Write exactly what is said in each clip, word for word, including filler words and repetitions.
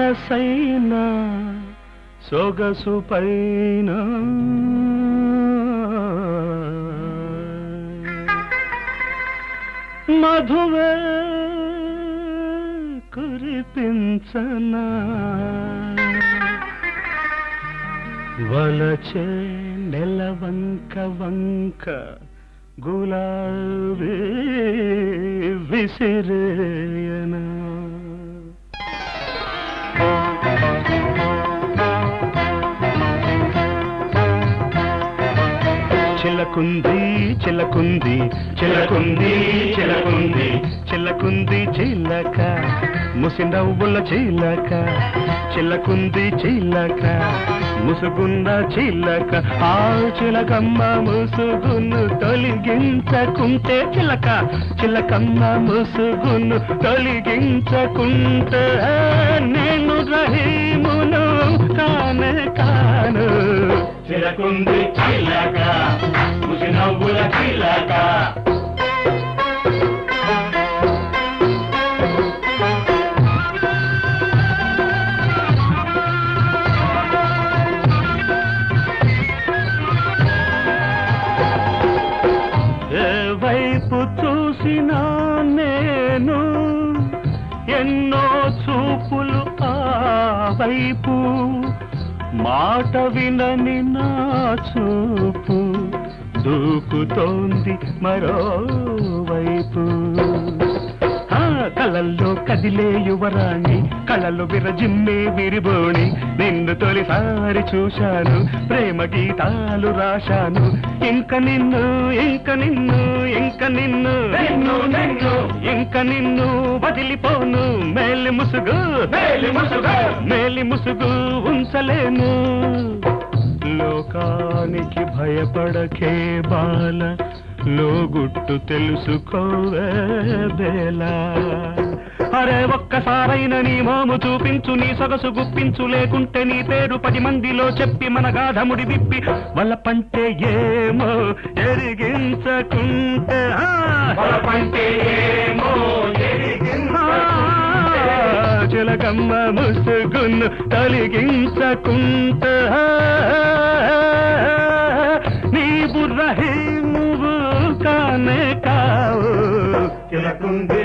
సొగసైన సొగసు పైన మధువే కురిపించనా వలచే నెలవంక వంక గులాబీ విసిరేయనా చిలకుంది చిలకుంది చిలకుంది చిలకుంది చిలకుంది చిలక ముసి నవ్వుల చిలక చిలకుంది చిలక ముసుగున్న చిలక ఆ చిలకమ్మ ముసుగును తొలగించకుంటే చిలక చిలకమ్మ ముసుగును తొలగించకుంటే నేను రహీమును కానే కాను చిలకుంది చిలక ముసి నవ్వుల చిలక వైపు చూసినా నేను ఎన్నో చూపులు ఆ వైపు మాట వినని నా చూపు దూకుతోంది మరోవైపు కళల్లో కదిలే యువరాణి కళలు విరజిమ్మే విరిబోణి నిన్ను తొలిసారి చూశాను ప్రేమ గీతాలు రాశాను ఇంక నిన్ను ఇంక నిన్ను ఇంక నిన్ను నిన్ను నిన్ను ఇంక నిన్ను వదిలిపోను మేలి ముసుగు మేలి ముసుగు మేలి ముసుగు ఉంచలేను లోకానికి భయపడకే బాల లోగుట్టు తెలుసుకోవే బేలా అరే ఒక్కసారైన నీ మోము చూపించు నీ సొగసు గుప్పించు లేకుంటే నీ పేరు పది మందిలో చెప్పి మన గాధముడి విప్పి వలపంటే ఏమో ఎరిగించకుంటే వలపంటే ఏమో చిలకమ్మ ముసుగును తొలగించకుంటే నీ బుర్రహీ కానే కావు చిలకుంది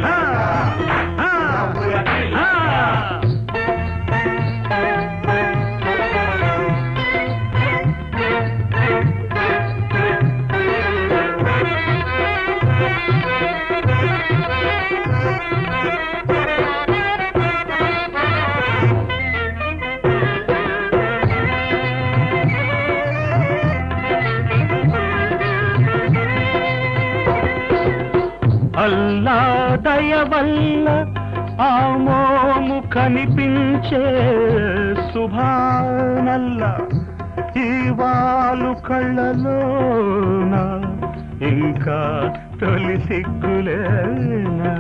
అల్లా దయ వల్ల ఆ మోము కనిపించే సుభానల్లా ఈ వాలు కళ్ళలోన ఇంకా తొలి సిగ్గులేనా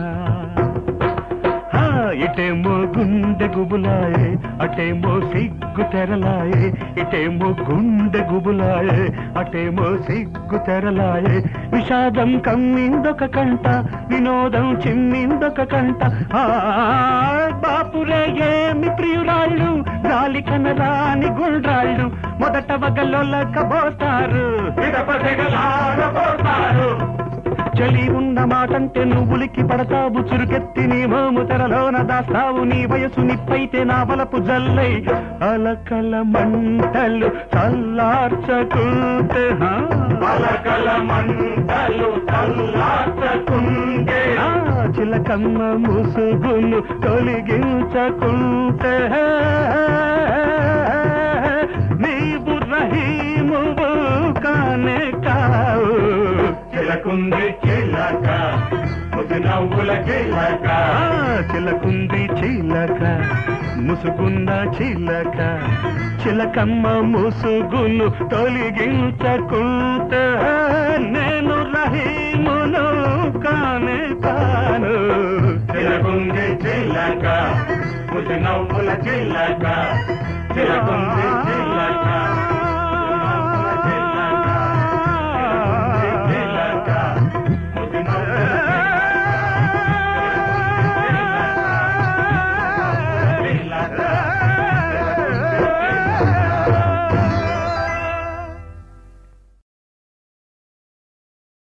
ఇటేమో గుండె గుబులాయే అటేమో సిగ్గు తెరలాయే ఇటేమో గుండె గుబులాయే అటేమో సిగ్గు తెరలాయే విషాదం కమ్మిందొక కంట వినోదం చిమ్మిందొక కంట బాపురే ఏమి ప్రియురాళ్ళు గాలి కనరాని గుండ్రాళ్ళు మొదట వగలొల్లకబోతారు చలి ఉన్న మాటంటే నువ్వులికి పడతావు చురుకెత్తి నీ మోము తెరలోన దాస్తావు నీ వయసు నిప్పైతే నా వలపు జల్లై అలకల మంటలు చల్లార్చకుంటే అలకల మంటలు చల్లార్చకుంటే చిలకమ్మ ముసుగును తొలగించకుంటే నీవు రహీమువు కానే కావు చిలకుంది చిలక ముసి నవ్వుల చిలక చిలకుంది చిలక ముసుగున్న చిలక చిలకమ్మ ముసుగును తొలగించకుంటే నేను రహీమును కానే కాను చిలకుంది చిలక ముసి నవ్వుల చిలక చిలకుంది